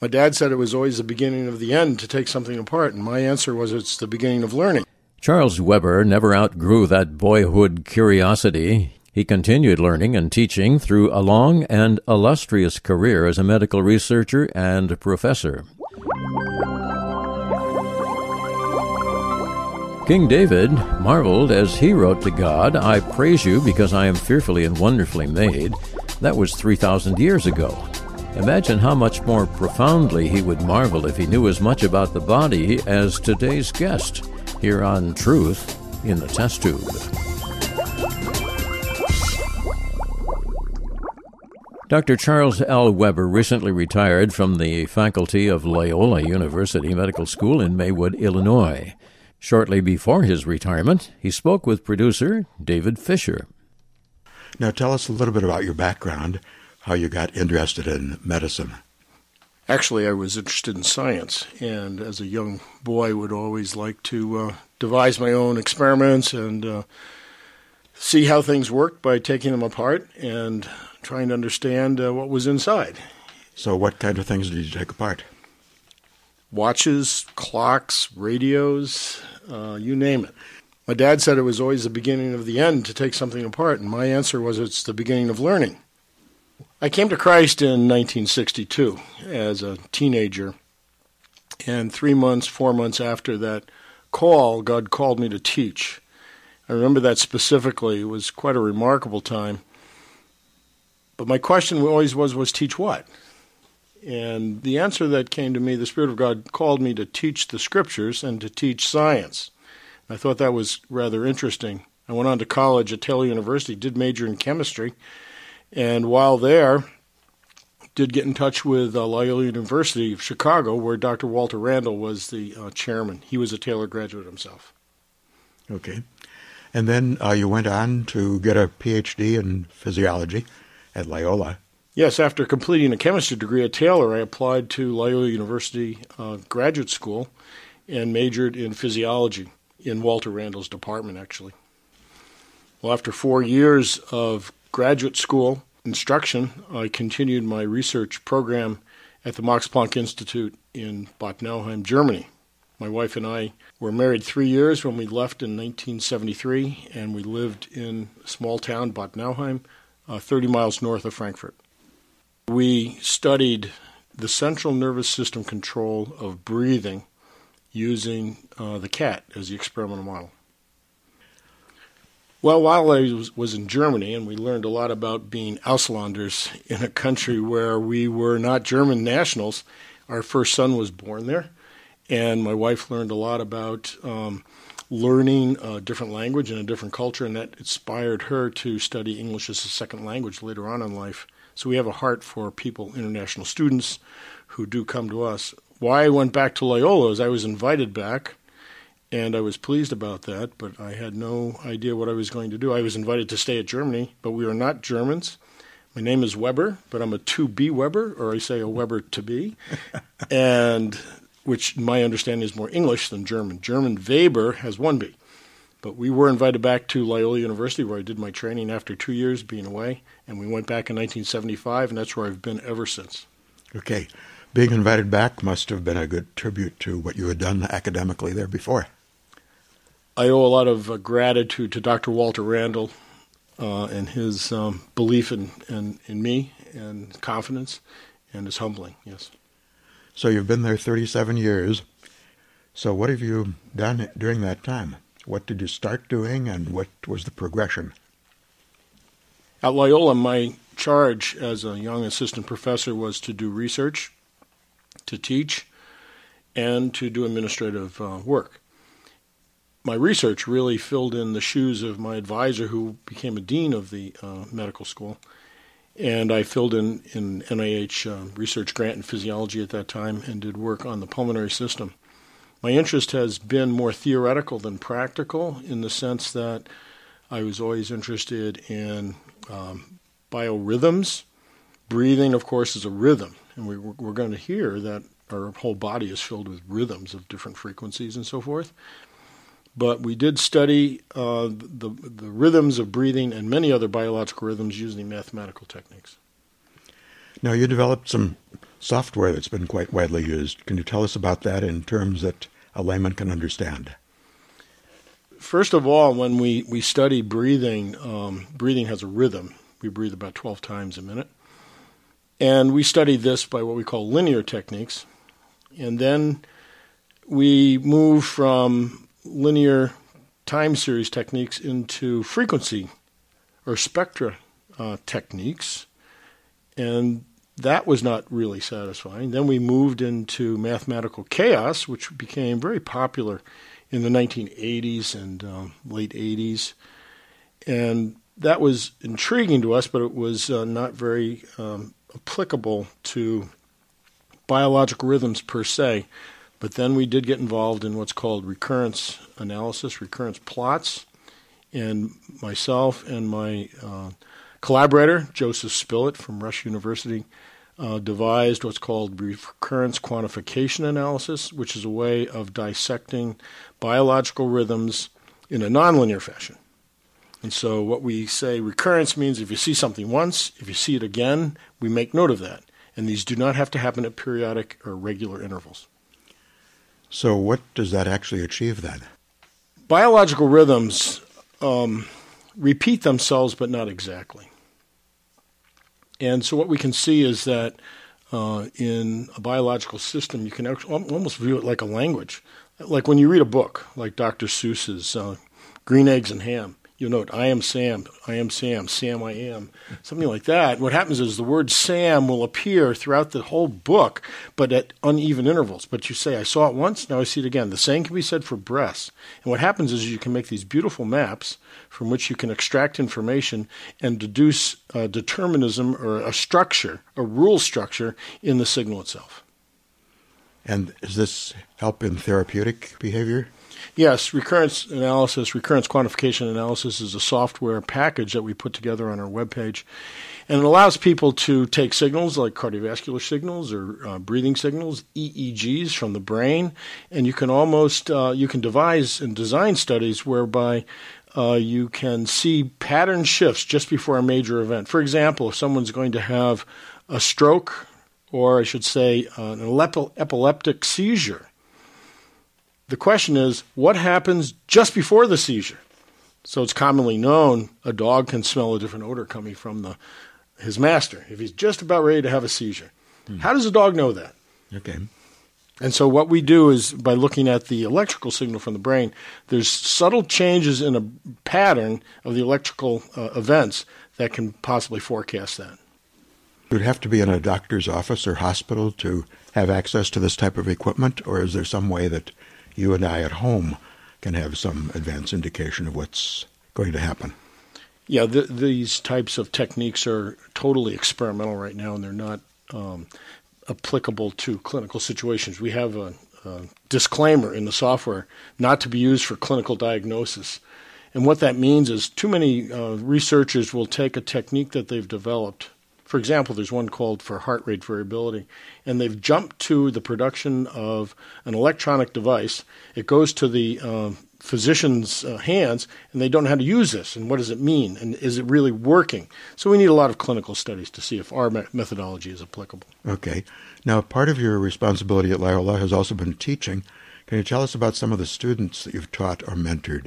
My dad said it was always the beginning of the end to take something apart, and my answer was it's the beginning of learning. Charles Weber never outgrew that boyhood curiosity. He continued learning and teaching through a long and illustrious career as a medical researcher and professor. King David marveled as he wrote to God, "I praise you because I am fearfully and wonderfully made." That was 3,000 years ago. Imagine how much more profoundly he would marvel if he knew as much about the body as today's guest, here on Truth in the Test Tube. Dr. Charles L. Weber recently retired from the faculty of Loyola University Medical School in Maywood, Illinois. Shortly before his retirement, he spoke with producer David Fisher. Now tell us a little bit about your background, how you got interested in medicine. Actually, I was interested in science, and as a young boy would always like to devise my own experiments and see how things worked by taking them apart and trying to understand what was inside. So what kind of things did you take apart? Watches, clocks, radios, you name it. My dad said it was always the beginning of the end to take something apart, and my answer was it's the beginning of learning. I came to Christ in 1962 as a teenager, and 4 months after that call, God called me to teach. I remember that specifically. It was quite a remarkable time. But my question always was teach what? And the answer that came to me, the Spirit of God called me to teach the Scriptures and to teach science. I thought that was rather interesting. I went on to college at Taylor University, did major in chemistry, and while there, did get in touch with Loyola University of Chicago, where Dr. Walter Randall was the chairman. He was a Taylor graduate himself. Okay. And then you went on to get a Ph.D. in physiology at Loyola. Yes, after completing a chemistry degree at Taylor, I applied to Loyola University Graduate School and majored in physiology in Walter Randall's department, actually. Well, after 4 years of graduate school instruction, I continued my research program at the Max Planck Institute in Bad Nauheim, Germany. My wife and I were married 3 years when we left in 1973, and we lived in a small town, Bad Nauheim, 30 miles north of Frankfurt. We studied the central nervous system control of breathing using the cat as the experimental model. Well, while I was in Germany, and we learned a lot about being Auslanders in a country where we were not German nationals, our first son was born there, and my wife learned a lot about learning a different language and a different culture, and that inspired her to study English as a second language later on in life. So we have a heart for people, international students, who do come to us. Why I went back to Loyola is I was invited back, and I was pleased about that, but I had no idea what I was going to do. I was invited to stay at Germany, but we are not Germans. My name is Weber, but I'm a to-be Weber, or I say a Weber to be, and which my understanding is more English than German. German Weber has one B. But we were invited back to Loyola University, where I did my training after 2 years being away, and we went back in 1975, and that's where I've been ever since. Okay. Being invited back must have been a good tribute to what you had done academically there before. I owe a lot of gratitude to Dr. Walter Randall and his belief in me and confidence, and his humbling, yes. So you've been there 37 years. So what have you done during that time? What did you start doing, and what was the progression? At Loyola, my charge as a young assistant professor was to do research, to teach, and to do administrative work. My research really filled in the shoes of my advisor, who became a dean of the medical school, and I filled in NIH research grant in physiology at that time and did work on the pulmonary system. My interest has been more theoretical than practical, in the sense that I was always interested in biorhythms. Breathing, of course, is a rhythm, and we're going to hear that our whole body is filled with rhythms of different frequencies and so forth. But we did study the rhythms of breathing and many other biological rhythms using mathematical techniques. Now, you developed some software that's been quite widely used. Can you tell us about that in terms that a layman can understand? First of all, when we study breathing, breathing has a rhythm. We breathe about 12 times a minute. And we study this by what we call linear techniques. And then we move from linear time series techniques into frequency or spectra techniques. And that was not really satisfying. Then we moved into mathematical chaos, which became very popular in the 1980s and late 80s. And that was intriguing to us, but it was not very applicable to biological rhythms per se. But then we did get involved in what's called recurrence analysis, recurrence plots. And myself and my collaborator, Joseph Spilett from Rush University, devised what's called recurrence quantification analysis, which is a way of dissecting biological rhythms in a nonlinear fashion. And so what we say recurrence means if you see something once, if you see it again, we make note of that. And these do not have to happen at periodic or regular intervals. So what does that actually achieve then? Biological rhythms repeat themselves, but not exactly. And so what we can see is that in a biological system, you can almost view it like a language. Like when you read a book, like Dr. Seuss's Green Eggs and Ham, you'll note, I am Sam, Sam I am, something like that. What happens is the word Sam will appear throughout the whole book, but at uneven intervals. But you say, I saw it once, now I see it again. The same can be said for breaths. And what happens is you can make these beautiful maps from which you can extract information and deduce determinism or a structure, a rule structure in the signal itself. And does this help in therapeutic behavior? Yes, recurrence analysis, recurrence quantification analysis is a software package that we put together on our webpage. And it allows people to take signals like cardiovascular signals or breathing signals, EEGs from the brain, and you can you can devise and design studies whereby you can see pattern shifts just before a major event. For example, if someone's going to have a stroke, or I should say an epileptic seizure, the question is, what happens just before the seizure? So it's commonly known a dog can smell a different odor coming from his master if he's just about ready to have a seizure. How does a dog know that? Okay. And so what we do is by looking at the electrical signal from the brain, there's subtle changes in a pattern of the electrical events that can possibly forecast that. You would have to be in a doctor's office or hospital to have access to this type of equipment, or is there some way that you and I at home can have some advance indication of what's going to happen? Yeah, these types of techniques are totally experimental right now, and they're not applicable to clinical situations. We have a disclaimer in the software not to be used for clinical diagnosis. And what that means is too many researchers will take a technique that they've developed. For example, there's one called for heart rate variability, and they've jumped to the production of an electronic device. It goes to the physician's hands, and they don't know how to use this, and what does it mean, and is it really working? So we need a lot of clinical studies to see if our methodology is applicable. Okay. Now, part of your responsibility at Loyola has also been teaching. Can you tell us about some of the students that you've taught or mentored?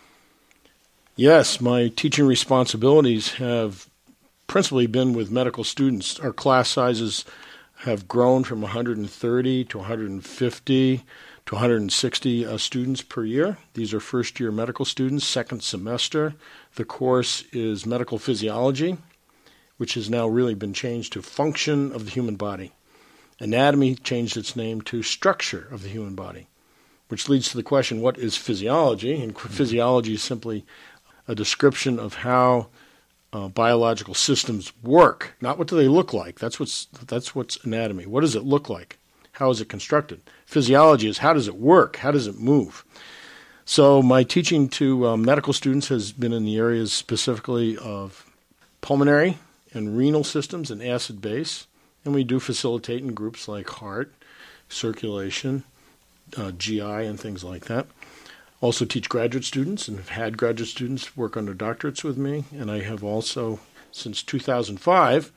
Yes, my teaching responsibilities have principally been with medical students. Our class sizes have grown from 130 to 150 to 160 students per year. These are first-year medical students, second semester. The course is medical physiology, which has now really been changed to function of the human body. Anatomy changed its name to structure of the human body, which leads to the question, what is physiology? And physiology is simply a description of how biological systems work. Not what do they look like. That's what's anatomy. What does it look like? How is it constructed? Physiology is how does it work? How does it move? So my teaching to medical students has been in the areas specifically of pulmonary and renal systems and acid base, and we do facilitate in groups like heart, circulation, GI, and things like that. Also teach graduate students and have had graduate students work under doctorates with me. And I have also, since 2005,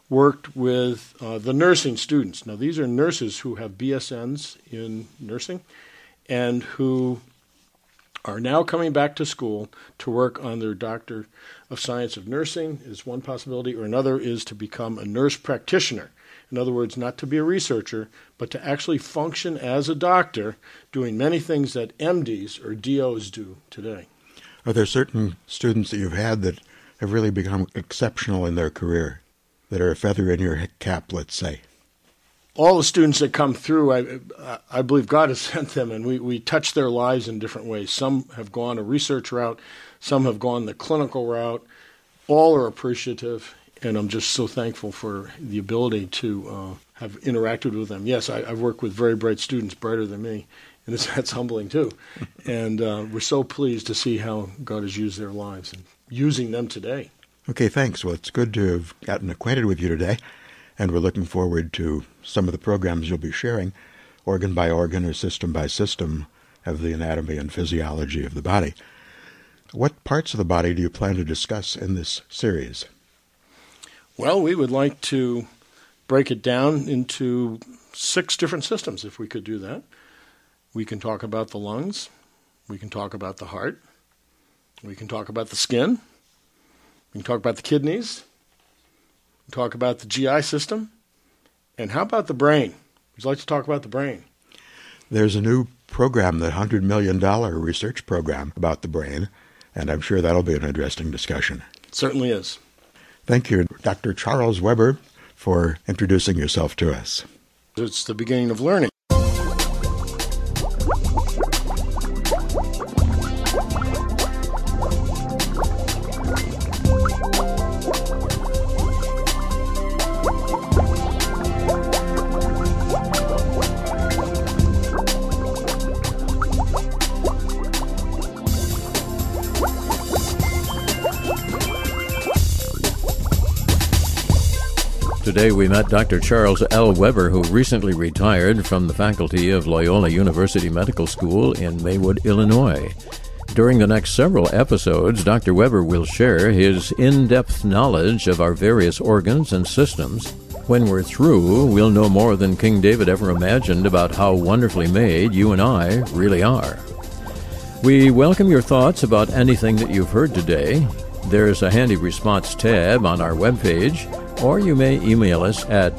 worked with the nursing students. Now, these are nurses who have BSNs in nursing and who are now coming back to school to work on their Doctor of Science of Nursing is one possibility, or another is to become a nurse practitioner. In other words, not to be a researcher, but to actually function as a doctor, doing many things that MDs or DOs do today. Are there certain students that you've had that have really become exceptional in their career, that are a feather in your cap, let's say? All the students that come through, I believe God has sent them, and we touch their lives in different ways. Some have gone a research route, some have gone the clinical route. All are appreciative, and I'm just so thankful for the ability to have interacted with them. Yes, I've worked with very bright students, brighter than me, and that's humbling too. And we're so pleased to see how God has used their lives and using them today. Okay, thanks. Well, it's good to have gotten acquainted with you today, and we're looking forward to some of the programs you'll be sharing, organ by organ or system by system, of the anatomy and physiology of the body. What parts of the body do you plan to discuss in this series? Well, we would like to break it down into 6 different systems, if we could do that. We can talk about the lungs. We can talk about the heart. We can talk about the skin. We can talk about the kidneys. We can talk about the GI system. And how about the brain? Would you like to talk about the brain? There's a new program, the $100 million research program about the brain, and I'm sure that'll be an interesting discussion. It certainly is. Thank you, Dr. Charles Weber, for introducing yourself to us. It's the beginning of learning. Today we met Dr. Charles L. Weber, who recently retired from the faculty of Loyola University Medical School in Maywood, Illinois. During the next several episodes, Dr. Weber will share his in-depth knowledge of our various organs and systems. When we're through, we'll know more than King David ever imagined about how wonderfully made you and I really are. We welcome your thoughts about anything that you've heard today. There's a handy response tab on our webpage, or you may email us at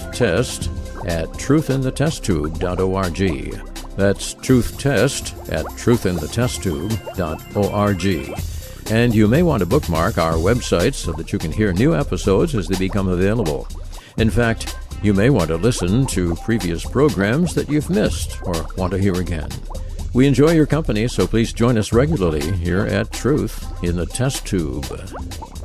truthtest@truthinthetesttube.org. That's truthtest@truthinthetesttube.org. And you may want to bookmark our website so that you can hear new episodes as they become available. In fact, you may want to listen to previous programs that you've missed or want to hear again. We enjoy your company, so please join us regularly here at Truth in the Test Tube.